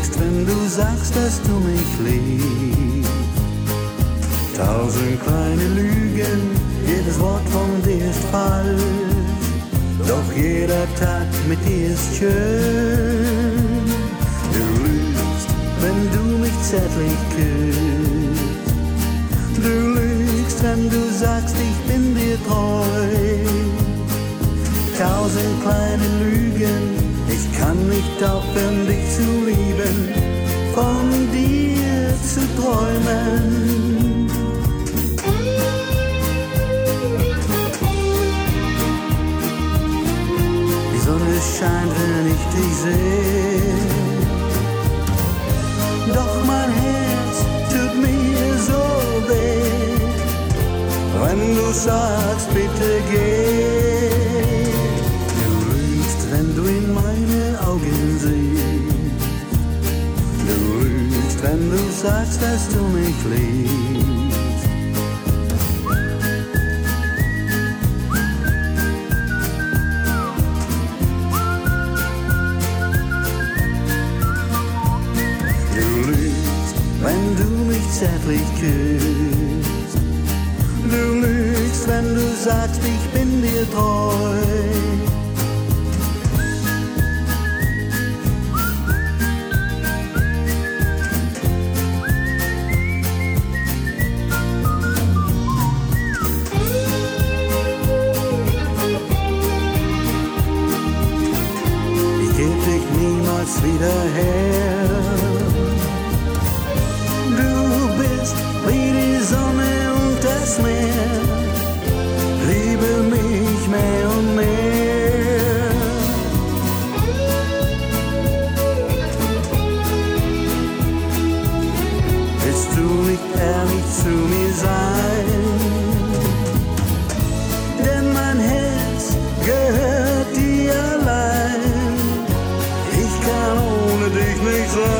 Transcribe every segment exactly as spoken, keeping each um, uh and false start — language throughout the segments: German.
lügst, wenn du sagst, dass du mich liebst. Tausend kleine Lügen, jedes Wort von dir ist falsch. Doch jeder Tag mit dir ist schön. Du lügst, wenn du mich zärtlich küsst. Du lügst, wenn du sagst, ich bin dir treu. Tausend kleine Lügen, ich kann nicht aufhören, dich zu lieben, von dir zu träumen. Die Sonne scheint, wenn ich dich sehe, doch mein Herz tut mir so weh, wenn du sagst, bitte geh. Wenn du in meine Augen siehst, du lügst, wenn du sagst, dass du mich liebst. Du lügst, wenn du mich zärtlich küsst. Du lügst, wenn du sagst, ich bin dir treu. Niemals wieder her. Du bist wie die Sonne und das Meer, liebe mich mehr und mehr. Willst du nicht ehrlich zu mir sein? Denn mein Herz gehört dir allein. Ohne dich nicht sein.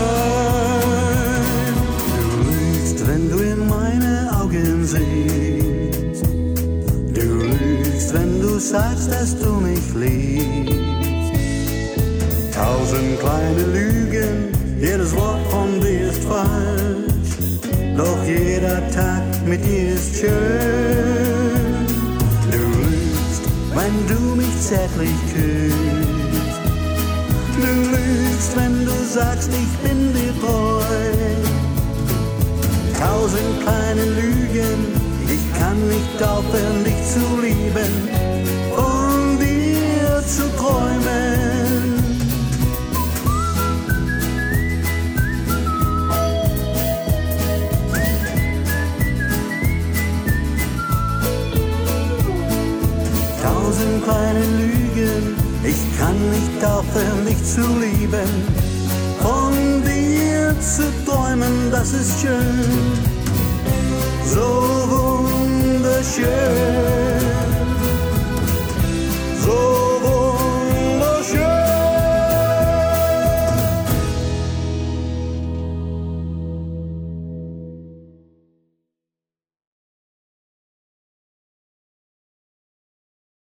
Du lügst, wenn du in meine Augen siehst. Du lügst, wenn du sagst, dass du mich liebst. Tausend kleine Lügen, jedes Wort von dir ist falsch. Doch jeder Tag mit dir ist schön. Du lügst, wenn du mich zärtlich küsst. Du lügst, wenn du sagst, ich bin dir treu. Tausend kleine Lügen, ich kann nicht aufhören, dich zu lieben, von dir zu träumen. Tausend kleine Lügen, ich kann nicht aufhören, dich zu lieben, von dir zu träumen, das ist schön, so wunderschön.